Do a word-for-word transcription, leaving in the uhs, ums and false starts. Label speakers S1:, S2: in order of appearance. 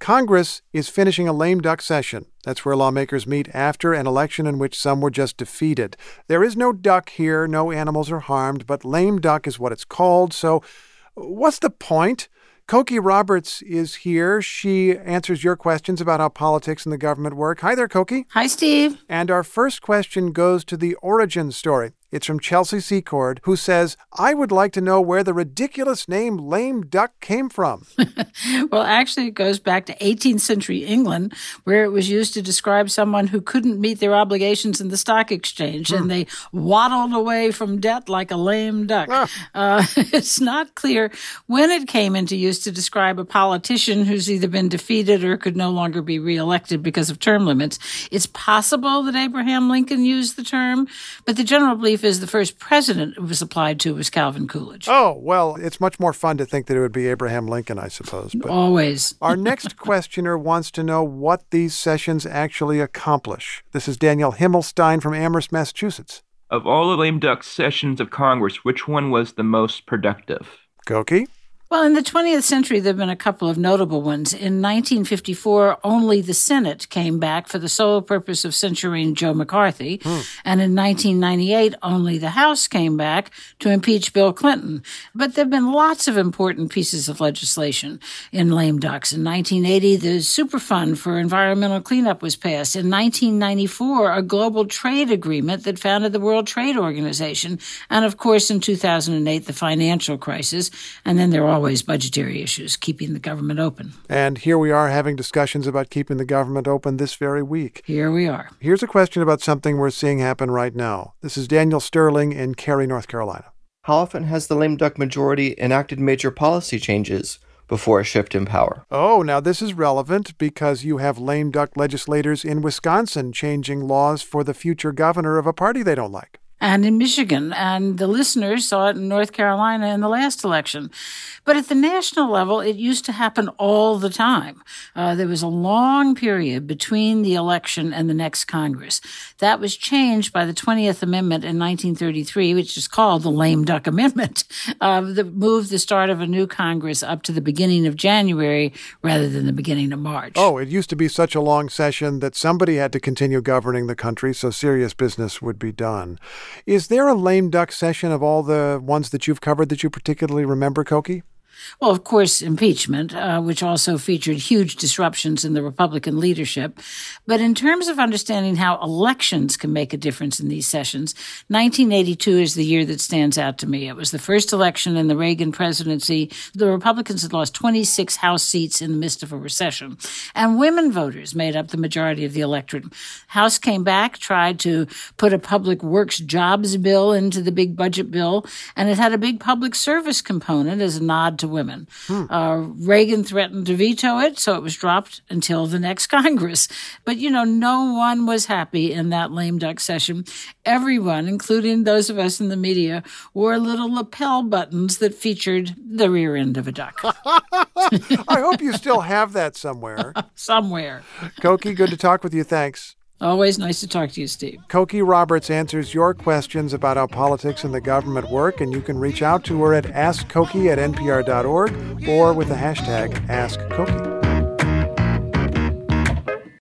S1: Congress is finishing a lame duck session. That's where lawmakers meet after an election in which some were just defeated. There is no duck here, no animals are harmed, but lame duck is what it's called. So what's the point? Cokie Roberts is here. She answers your questions about how politics and the government work. Hi there, Cokie.
S2: Hi, Steve.
S1: And our first question goes to the origin story. It's from Chelsea Secord, who says, I would like to know where the ridiculous name lame duck came from.
S2: Well, actually, it goes back to eighteenth century England, where it was used to describe someone who couldn't meet their obligations in the stock exchange, hmm. and they waddled away from debt like a lame duck. Ah. Uh, it's not clear when it came into use to describe a politician who's either been defeated or could no longer be reelected because of term limits. It's possible that Abraham Lincoln used the term, but the general belief is the first president it was applied to was Calvin Coolidge.
S1: Oh, well, it's much more fun to think that it would be Abraham Lincoln, I suppose. But
S2: always.
S1: Our next questioner wants to know what these sessions actually accomplish. This is Daniel Himmelstein from Amherst, Massachusetts.
S3: Of all the lame duck sessions of Congress, which one was the most productive?
S1: Cokie?
S2: Well, in the twentieth century, there have been a couple of notable ones. In nineteen fifty-four, only the Senate came back for the sole purpose of censuring Joe McCarthy. Hmm. And in nineteen ninety-eight, only the House came back to impeach Bill Clinton. But there have been lots of important pieces of legislation in lame ducks. In nineteen eighty, the Superfund for environmental cleanup was passed. In nineteen ninety-four, a global trade agreement that founded the World Trade Organization. And, of course, in two thousand eight, the financial crisis. And then there are always budgetary issues, keeping the government open.
S1: And here we are having discussions about keeping the government open this very week.
S2: Here we are.
S1: Here's a question about something we're seeing happen right now. This is Daniel Sterling in Cary, North Carolina.
S4: How often has the lame duck majority enacted major policy changes before a shift in power?
S1: Oh, now this is relevant because you have lame duck legislators in Wisconsin changing laws for the future governor of a party they don't like.
S2: And in Michigan, and the listeners saw it in North Carolina in the last election. But at the national level, it used to happen all the time. Uh, there was a long period between the election and the next Congress. That was changed by the twentieth Amendment in nineteen thirty-three, which is called the Lame Duck Amendment, uh, that moved the start of a new Congress up to the beginning of January rather than the beginning of March.
S1: Oh, it used to be such a long session that somebody had to continue governing the country, so serious business would be done. Is there a lame duck session of all the ones that you've covered that you particularly remember, Cokie?
S2: Well, of course, impeachment, uh, which also featured huge disruptions in the Republican leadership. But in terms of understanding how elections can make a difference in these sessions, nineteen eighty-two is the year that stands out to me. It was the first election in the Reagan presidency. The Republicans had lost twenty-six House seats in the midst of a recession. And women voters made up the majority of the electorate. House came back, tried to put a public works jobs bill into the big budget bill, and it had a big public service component as a nod to women. Hmm. Uh, Reagan threatened to veto it, so it was dropped until the next Congress. But, you know, no one was happy in that lame duck session. Everyone, including those of us in the media, wore little lapel buttons that featured the rear end of a duck.
S1: I hope you still have that somewhere.
S2: Somewhere.
S1: Cokie, good to talk with you. Thanks.
S2: Always nice to talk to you, Steve.
S1: Cokie Roberts answers your questions about how politics and the government work, and you can reach out to her at ask cokie at n p r dot org or with the hashtag AskCokie.